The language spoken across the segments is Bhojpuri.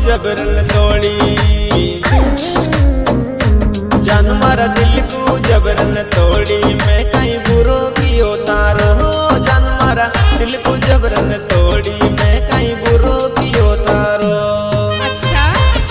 जबरन तोड़ी, जान मारा दिल को जबरन तोड़ी। मैं कहीं बुरो कियो तारो, जान मारा दिल को जबरन तोड़ी। मैं कहीं बुरो कियो तारो। अच्छा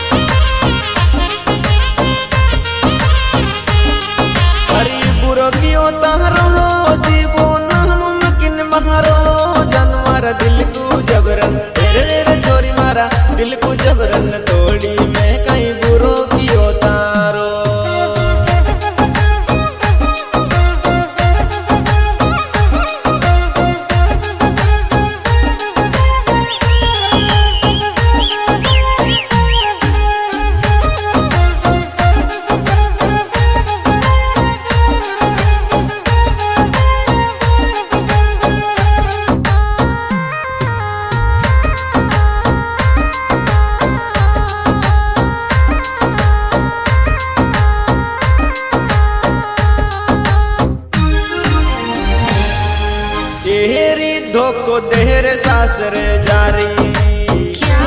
अरे बुरो कियो तारो, जीवो नामुमकिन महारो। जान मारा दिल को जबरन, तेरे छोरी मारा दिल को जबरन तोड़ी। मैं कहीं बुरो कियो तारो। धोको देर सासरे जारी, क्या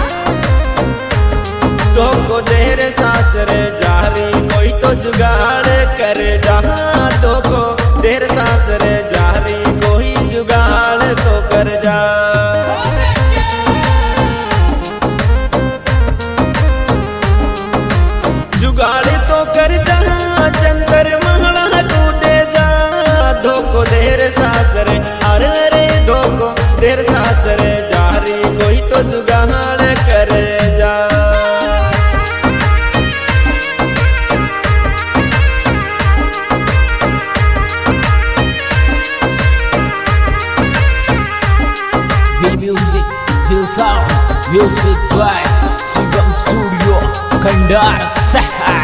धोको देर सासरे जारी। कोई तो जुगाड़ करे जहाँ, धोको देर सासरे जारी। कोई जुगाड़ तो कर जा। जुगाड़ तो कर जा, जंतर महला तू दे जा। धोको देर सासरे, अरे धोको देर सासरे जारी। कोई तो जुगाड़ करे जा। Music by Sugam Studio Kandar Sahar।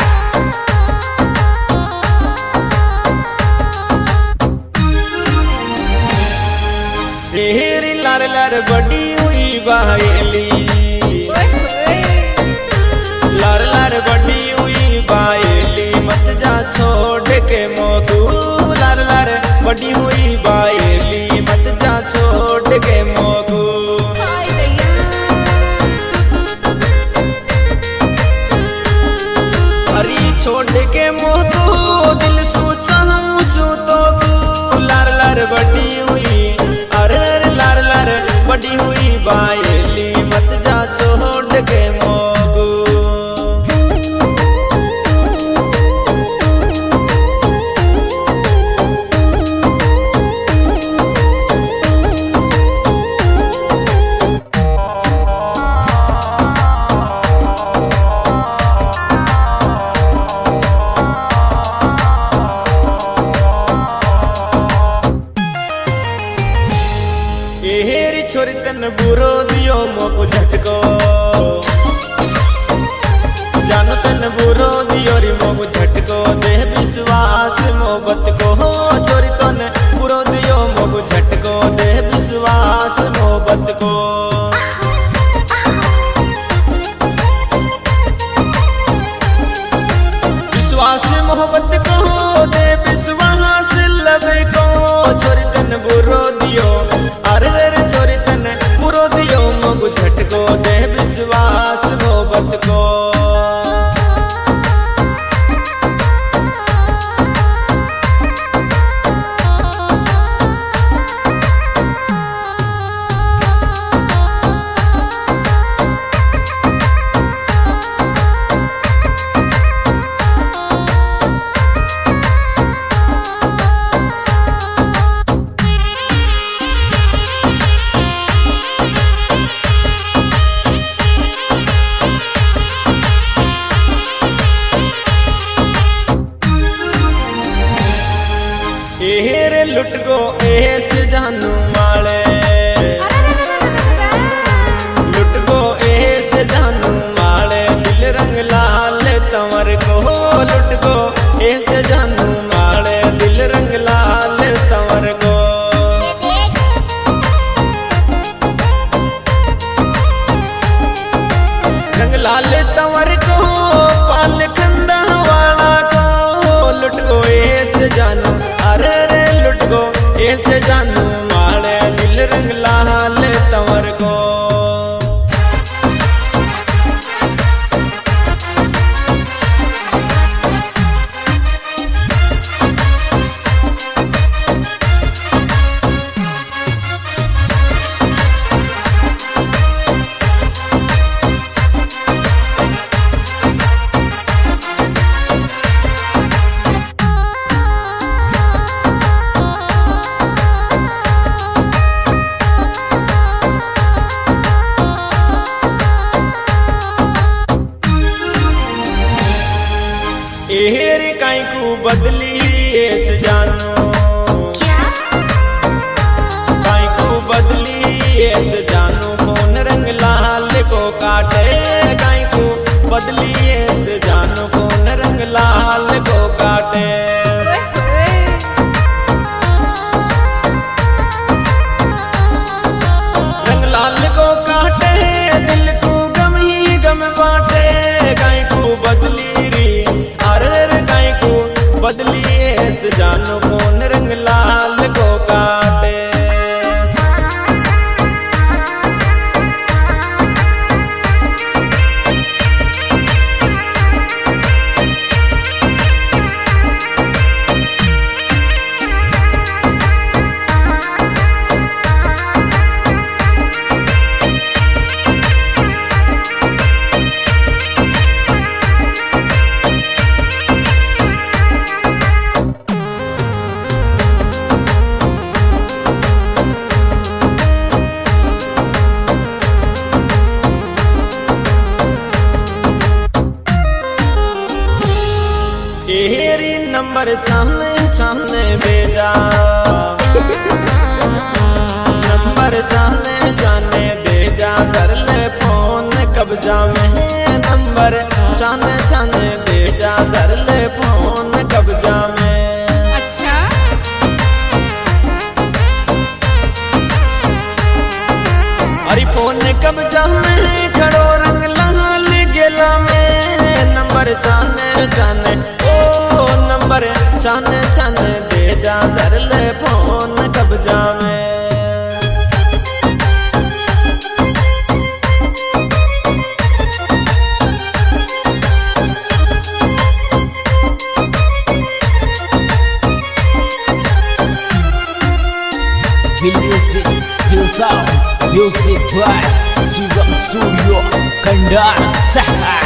तेरी लार लार बड़ी हुई बाहेली, लार लार बड़ी हुई बाहेली। मत जा छोड़ के मोगू, लार लार बड़ी हुई बाहेली। मत जा छोड़ के मोगू। अरे छोड़ के मोगू, दिल सोचा तो तू। लार लार बड़ी हुई, अरे लार लार बड़ी हुई बाहेली। मत जा छोड़ के मोगू। हेरी छोरी तन बुरो दियो मोको झटको, जानो तन बुरो दियो री मोको झटको। दे विश्वास मोहब्बत को, छोरी तन बुरो दियो मोको झटको। दे विश्वास मोहब्बत को। विश्वास मोहब्बत को, दे विश्वास लगे को। छोरी तन बुरो दियो, अरे छोरी तन बुरो दियो मोको झटको। दे विश्वास मोहब्बत को। रे लुट गो ऐस जानू माले, लुट गो ऐस जानू माले। दिल रंग लाल तंवर को, लुट गो ऐस जानू माले। दिल रंग लाल तंवर को। रंग लाल तंवर को, पाल खंदा वाला को। लुट गो ऐस जानू, अरे रे लुट गो ऐसे जानू माले। दिल रंग लाल तंवर को। ऐसे जानो क्या? काई को बदली ऐसे जानो कौन रंग लाल को काटे काई को बदली ऐसे जानो कौन रंग लाल को काटे ओए होए। रंग लाल को काटे दिल को गम ही गम बाटे काई को बदली री अरे रे काई को बदली ऐसे जानो कौन रंग लाल को काटे एरी नंबर चाहने चाहने भेजा नंबर चाहने जाने दे जा कर ले फोन कब्जा में नंबर चाहने चाहने दे जा कर ले फोन कब्जा में अच्छा। अरे फोन कब्जा में खड़ो रंग लाल गेला में नंबर चाहने चाहने नंबर चाहने चाहने दे जा धर ले फोन कब्जा में Music by Sugam Studio Kandar Sahar.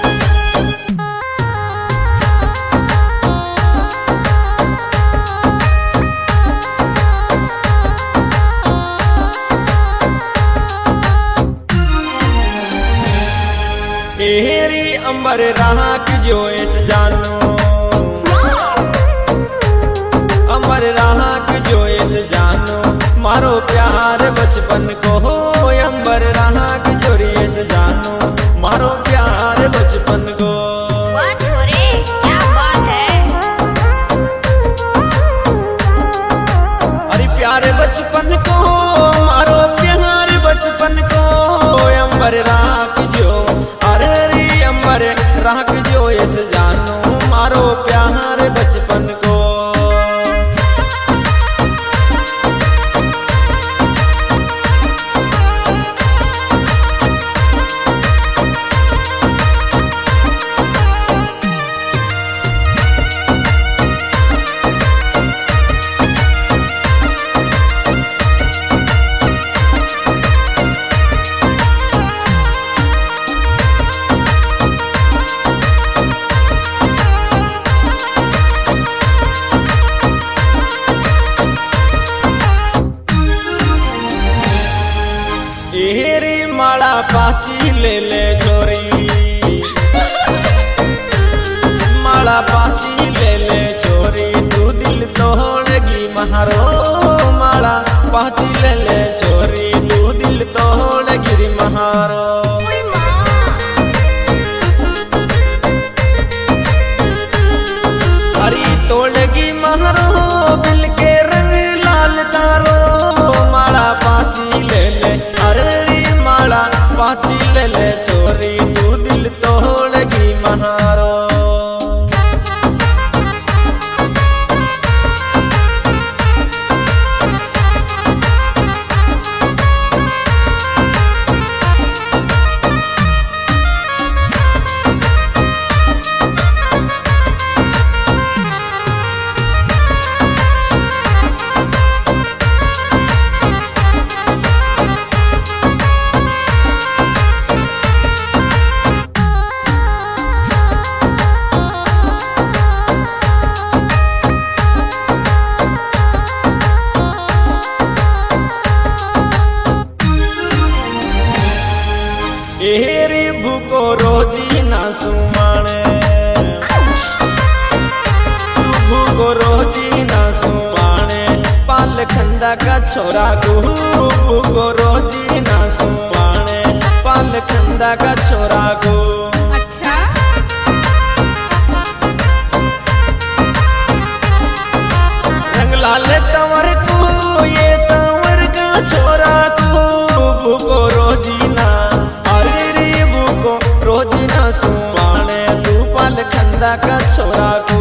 एरी अंबर राख जो इस जानो अंबर राख जो इस जानो मारो प्यार बचपन को हो अंबर राख जो इस जानो मारो प्यार बचपन को वाह छोरे, क्या बात है। अरे प्यार बचपन को मारो प्यार बचपन को अंबर राख जो अरे अंबर राख जो इस जानो मारो प्यार बचपन को एरी माला पाची ले ले छोरी माला पाची ले ले छोरी तू दिल तोड़गी महारो माला पाची ले ले छोरी तू दिल तोड़गी महारो ओए माँ। हरी तोड़गी महारो दिल के रंग लाल तारो माला पाची ले ले अरे माला पाची ले ले छोरी तू दिल तोड़गी महारो रोजी ना सुवाणे पाल खंदा का छोरा को रोजी ना सुवाणे पाल खंदा का छोरा को। अच्छा रंग लाले तंवर को ये तंवर का छोरा को रोजी ना अरे रे बुको रोजी ना सुवाणे तू पाल खंदा का छोरा को।